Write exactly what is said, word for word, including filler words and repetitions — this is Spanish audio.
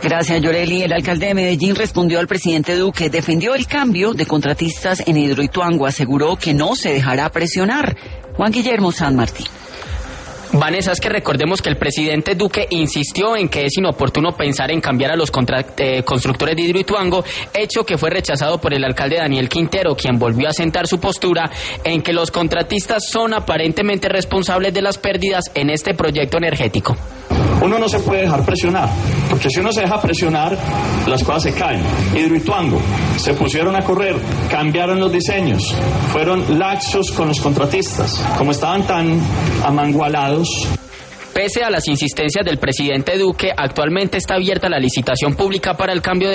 Gracias, Yoreli. El alcalde de Medellín respondió al presidente Duque, defendió el cambio de contratistas en Hidroituango, aseguró que no se dejará presionar. Juan Guillermo San Martín. Vanessa, es que recordemos que el presidente Duque insistió en que es inoportuno pensar en cambiar a los contra, eh, constructores de Hidroituango, hecho que fue rechazado por el alcalde Daniel Quintero, quien volvió a sentar su postura en que los contratistas son aparentemente responsables de las pérdidas en este proyecto energético. Uno no se puede dejar presionar, porque si uno se deja presionar, las cosas se caen. Hidroituango, se pusieron a correr, cambiaron los diseños, fueron laxos con los contratistas, como estaban tan amangualados. Pese a las insistencias del presidente Duque, actualmente está abierta la licitación pública para el cambio de